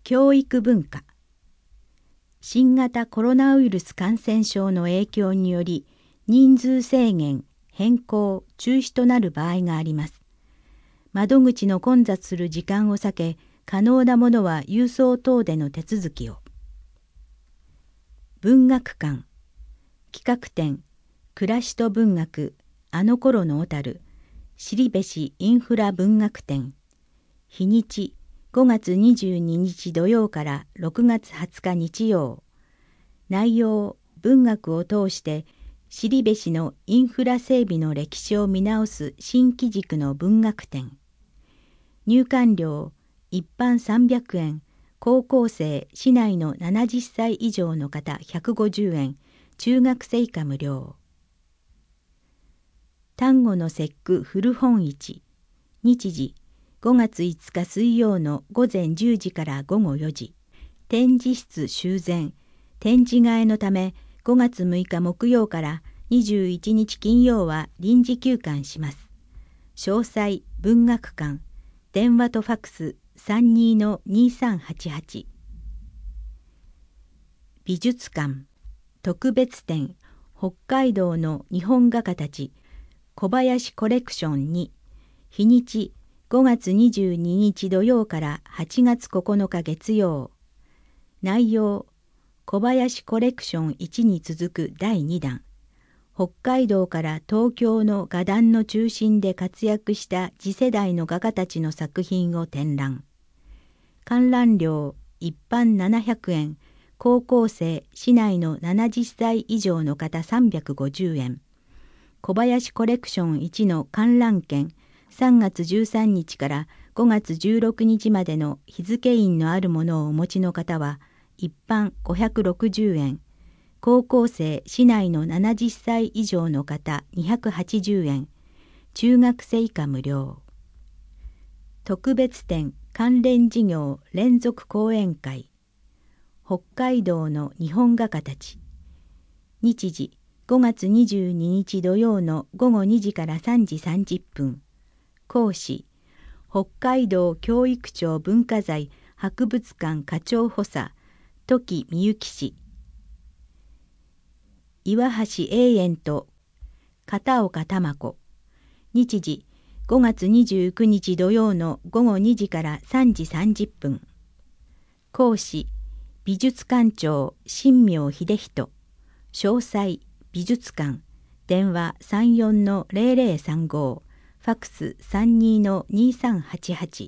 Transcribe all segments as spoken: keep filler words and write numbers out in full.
教育文化。新型コロナウイルス感染症の影響により人数制限、変更、中止となる場合があります。窓口の混雑する時間を避け、可能なものは郵送等での手続きを。文学館。企画展、暮らしと文学、あの頃の小樽、後部市インフラ文学展。日にち、ごがつにじゅうににち土曜からろくがつはつか日曜。内容、文学を通して後部市のインフラ整備の歴史を見直す新機軸の文学展。入館料、一般さんびゃくえん、高校生、市内のななじゅっさい以上の方ひゃくごじゅうえん、中学生以下無料。端午の節句古本市。日時、ごがついつか水曜の午前じゅうじから午後よじ。展示室修繕。展示替えのためごがつむいか木曜からにじゅういちにち金曜は臨時休館します。詳細、文学館。電話とファックス さんにーのにさんはちはち。美術館。特別展、北海道の日本画家たち、小林コレクションに。日にち、ごがつにじゅうににち土曜からはちがつここのか月曜。内容、小林コレクションいちに続くだいにだん。北海道から東京の画壇の中心で活躍した次世代の画家たちの作品を展覧。観覧料、一般ななひゃくえん、高校生、市内のななじゅっさい以上の方さんびゃくごじゅうえん。小林コレクションいちの観覧券、さんがつじゅうさんにちからごがつじゅうろくにちまでの日付印のあるものをお持ちの方は、一般ごひゃくろくじゅうえん、高校生、市内のななじゅっさい以上の方にひゃくはちじゅうえん、中学生以下無料。特別展関連事業連続講演会。北海道の日本画家たち。日時、ごがつにじゅうににち土曜のごごにじからさんじさんじゅっぷん。講師、北海道教育庁文化財博物館課長補佐、時美幸氏。岩橋永遠と片岡珠子。日時、ごがつにじゅうくにち土曜のごごにじからさんじさんじゅっぷん。講師、美術館長新明秀人。詳細、美術館。電話 さんよんのぜろぜろさんご。ファックス さんにーのにさんはちはち。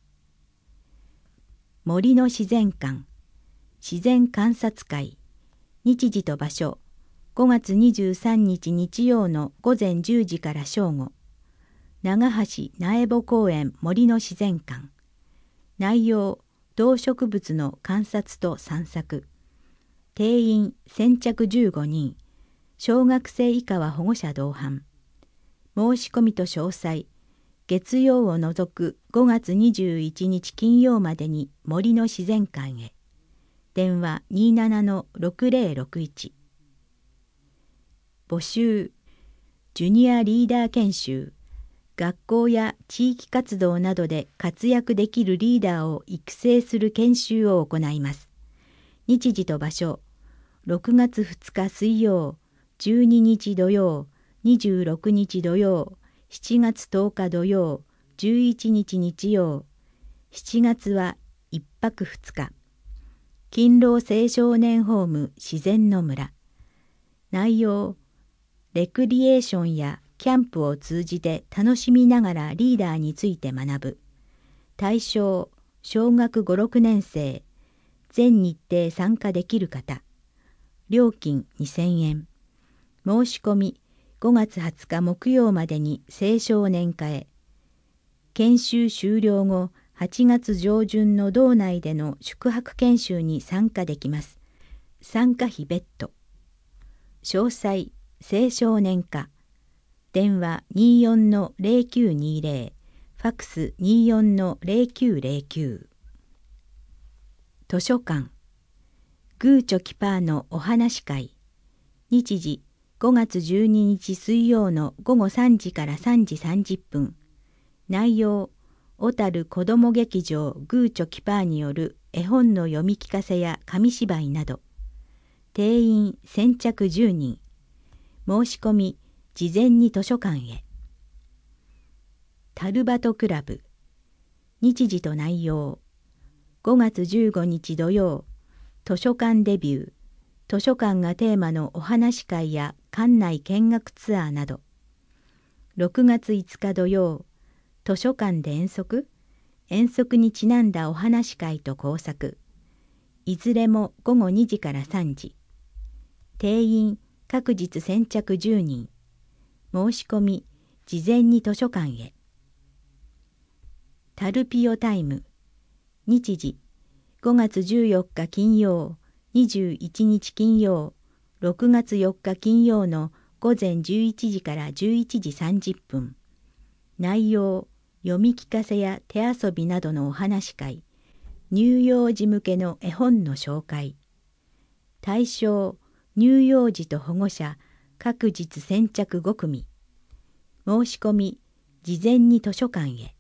森の自然館。自然観察会。日時と場所、ごがつにじゅうさんにち日曜のごぜんじゅうじから正午。長橋苗穂公園森の自然館。内容、動植物の観察と散策。定員先着じゅうごにん。小学生以下は保護者同伴。申し込みと詳細、月曜を除くごがつにじゅういちにち金曜までに森の自然館へ。電話 にーななのろくぜろろくいち。募集、ジュニアリーダー研修。学校や地域活動などで活躍できるリーダーを育成する研修を行います。日時と場所、ろくがつふつか水曜、じゅうににち土曜、にじゅうろくにち土曜、しちがつとおか土曜、じゅういちにち日曜。しちがつはいっぱくふつか。勤労青少年ホーム自然の村。内容、レクリエーションやキャンプを通じて楽しみながらリーダーについて学ぶ。対象、小学ご、ろくねんせい。全日程参加できる方。料金にせんえん。申し込み、ごがつはつか木曜までに青少年課へ。研修終了後、はちがつ上旬の道内での宿泊研修に参加できます。参加費別途。詳細、青少年課。電話 にーよんのぜろきゅうにぜろ。ファックス にーよんのぜろきゅうぜろきゅう。図書館。グーチョキパーのお話会。日時、ごがつじゅうににち水曜のごごさんじからさんじさんじゅっぷん。内容、小樽子ども劇場グーチョキパーによる絵本の読み聞かせや紙芝居など、定員先着じゅうにん、申し込み事前に図書館へ。タルバトクラブ、日時と内容、ごがつじゅうごにち土曜、図書館デビュー、図書館がテーマのお話会や館内見学ツアーなど、ろくがついつか土曜、図書館で遠足、遠足にちなんだお話会と工作、いずれもごごにじからさんじ、定員各日先着じゅうにん、申し込み事前に図書館へ。タルピオタイム、日時ごがつじゅうよっか金曜、にじゅういちにち金曜、ろくがつよっか金曜のごぜんじゅういちじからじゅういちじさんじゅっぷん。内容、読み聞かせや手遊びなどのお話会、乳幼児向けの絵本の紹介。対象、乳幼児と保護者、各日先着ごくみ。申し込み、事前に図書館へ。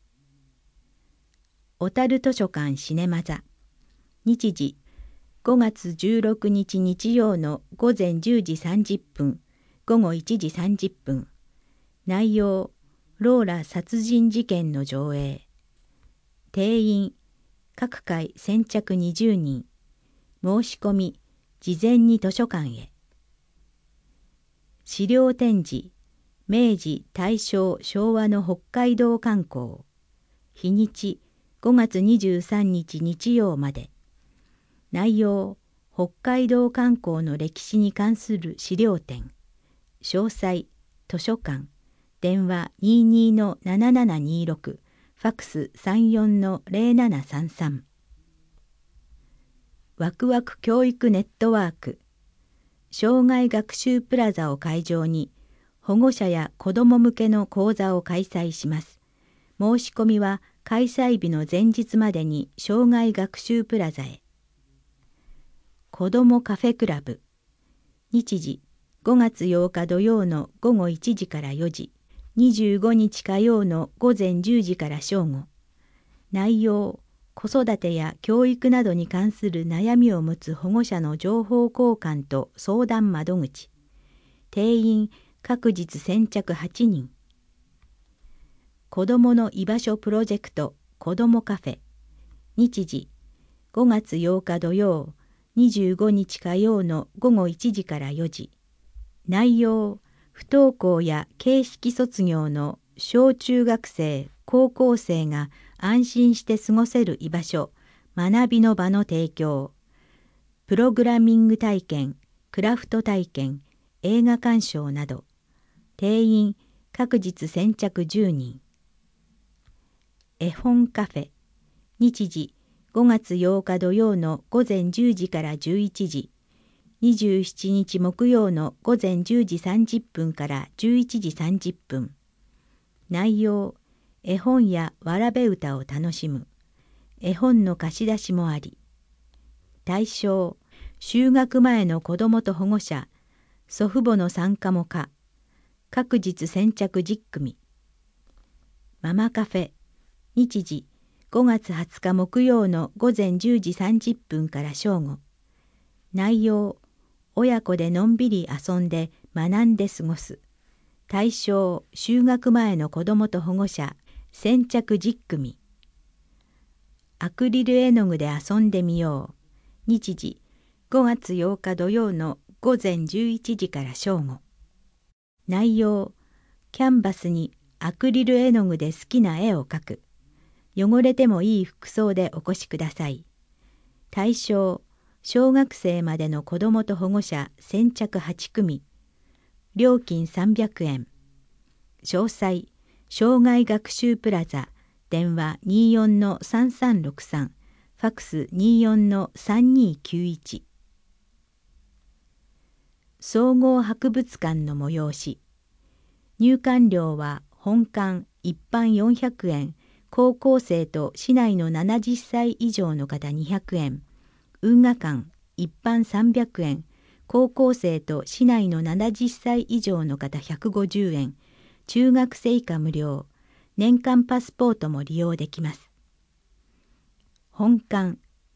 小樽図書館シネマ座、日時ごがつじゅうろくにち日曜のごぜんじゅうじさんじゅっぷん、ごごいちじさんじゅっぷん。内容、ローラ殺人事件の上映。定員、各回先着にじゅうにん。申し込み、事前に図書館へ。資料展示、明治、大正、昭和の北海道観光。日にち、ごがつにじゅうさんにち日曜まで。内容、北海道観光の歴史に関する資料展。詳細、図書館、電話 にじゅうにのななななにろく、ファックス さんじゅうよんのぜろななさんさん。ワクワク教育ネットワーク、障害学習プラザを会場に、保護者や子ども向けの講座を開催します。申し込みは開催日の前日までに障害学習プラザへ。子どもカフェクラブ、日時ごがつようか土曜のごごいちじからよじ、にじゅうごにち火曜のごぜんじゅうじから正午。内容、子育てや教育などに関する悩みを持つ保護者の情報交換と相談窓口。定員各日先着はちにん。子どもの居場所プロジェクト子どもカフェ、日時ごがつようか土曜、にじゅうごにち火曜のごごいちじからよじ。内容、不登校や形式卒業の小中学生、高校生が安心して過ごせる居場所、学びの場の提供。プログラミング体験、クラフト体験、映画鑑賞など。定員各日先着じゅうにん。絵本カフェ、日時ごがつようか土曜のごぜんじゅうじからじゅういちじ、にじゅうしちにち木曜のごぜんじゅうじさんじゅっぷんからじゅういちじさんじゅっぷん。内容、絵本やわらべ歌を楽しむ。絵本の貸し出しもあり。対象、就学前の子どもと保護者、祖父母の参加も可。各日先着じゅっくみ。ママカフェ、日時ごがつはつか木曜のごぜんじゅうじさんじゅっぷんから正午。内容、親子でのんびり遊んで学んで過ごす。対象、就学前の子どもと保護者、先着じゅっくみ。アクリル絵の具で遊んでみよう。日時ごがつようか土曜のごぜんじゅういちじから正午。内容、キャンバスにアクリル絵の具で好きな絵を描く。汚れてもいい服装でお越しください。対象、小学生までの子どもと保護者先着はちくみ。料金さんびゃくえん。詳細、障害学習プラザ、電話 にじゅうよんのさんさんろくさん、ファックス にじゅうよんのさんにきゅういち。総合博物館の催し。入館料は本館一般よんひゃくえん、高校生と市内のななじゅっさい以上の方にひゃくえん、運河館一般さんびゃくえん、高校生と市内のななじゅっさい以上の方ひゃくごじゅうえん、中学生以下無料、年間パスポートも利用できます。本館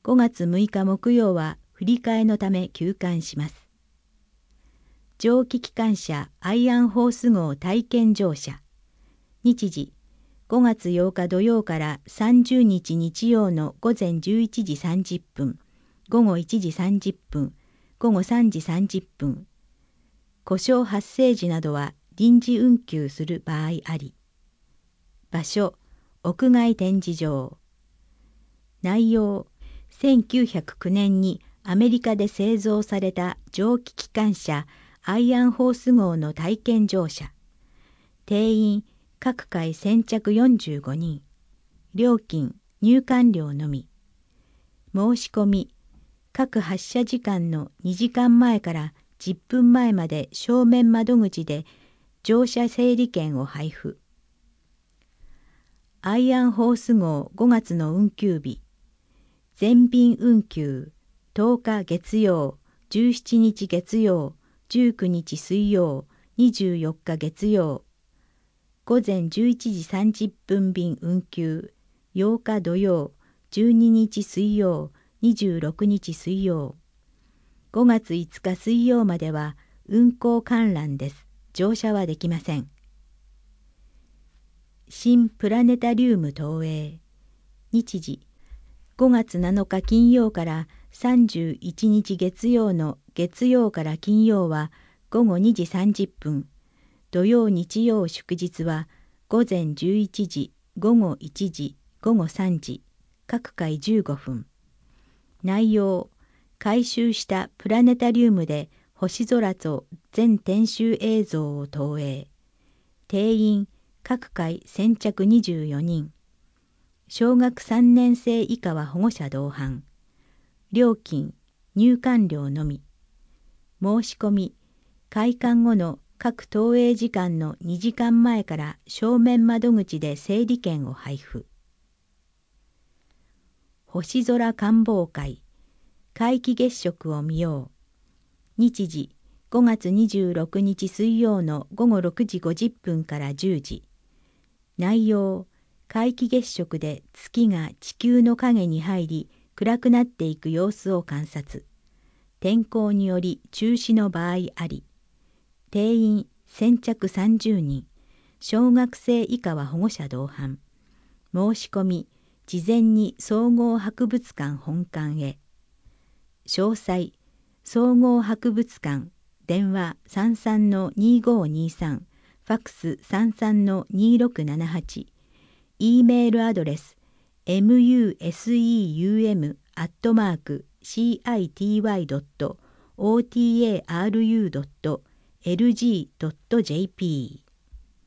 ごがつむいか木曜は振り替えのため休館します。蒸気機関車アイアンホース号体験乗車。日時、ごがつようか土曜からさんじゅうにち日曜のごぜんじゅういちじさんじゅっぷん、ごごいちじさんじゅっぷん、ごごさんじさんじゅっぷん。故障発生時などは臨時運休する場合あり。場所、屋外展示場。内容、せんきゅうひゃくきゅうねんにアメリカで製造された蒸気機関車アイアンホース号の体験乗車。定員、各回先着よんじゅうごにん。料金、入館料のみ。申し込み、各発車時間のにじかんまえからじゅっぷんまえまで正面窓口で乗車整理券を配布。アイアンホース号ごがつの運休日。全便運休、とおか月曜、じゅうしちにち月曜、じゅうくにち水曜、にじゅうよっか月曜。ごぜんじゅういちじさんじゅっぷん便運休、ようか土曜、じゅうににち水曜、にじゅうろくにち水曜。ごがついつか水曜までは運行観覧です。乗車はできません。新プラネタリウム投影。日時、ごがつなのか金曜からさんじゅういちにち月曜の月曜から金曜はごごにじさんじゅっぷん、土曜日曜祝日はごぜんじゅういちじ、ごごいちじ、ごごさんじ、各回じゅうごふん。内容、回収したプラネタリウムで星空と全天守映像を投影。定員、各回先着にじゅうよにん。小学さんねんせい以下は保護者同伴。料金、入館料のみ。申し込み、開館後の各投影時間のにじかんまえから正面窓口で整理券を配布。星空観望会、皆既月食を見よう。日時、ごがつにじゅうろくにち水曜のごごろくじごじゅっぷんからじゅうじ。内容、皆既月食で月が地球の影に入り暗くなっていく様子を観察。天候により中止の場合あり。定員先着さんじゅうにん。小学生以下は保護者同伴。申し込み、事前に総合博物館本館へ。詳細、総合博物館、電話 さんさんのにごにさん、ファックス さんさんのにろくななはち、E メールアドレス ミューセウム アットマーク シーアイティーワイ ドット オーティーエーアールユー ドット エルジー ドット ジェーピー